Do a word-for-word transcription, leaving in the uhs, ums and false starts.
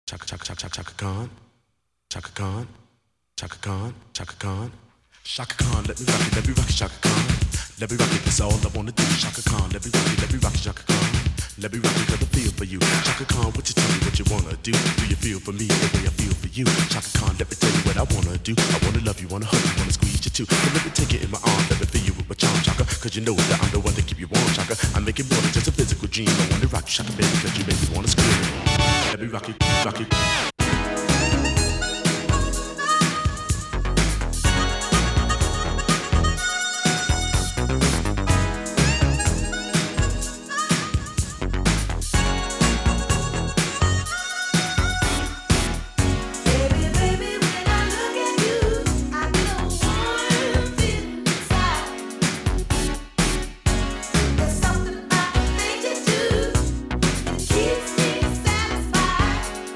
Chaka Chaka Chaka Chaka Chaka Khan, Chaka Khan, Chaka Khan, Chaka Khan, Chaka Khan. Let me rock it, let me rock it, Chaka Khan. Let me rock it, that's all I wanna do. Chaka Khan, let me rock it, let me rock it, Chaka Khan. Let me rock it, cause I feel for you. Chaka Khan, what you tell me what you wanna do? Do you feel for me the way I feel for you? Chaka Khan, let me tell you what I wanna do. I wanna love you, wanna hug you, wanna squeeze you too. But let me take it in my arms, let me feel you with my charm, Chaka. Cause you know that I'm the one to keep you warm, Chaka. I make it more than just a physical dream. I wanna rock you, Chaka, baby, cause you make me wanna scream. Let me rock it, rock it.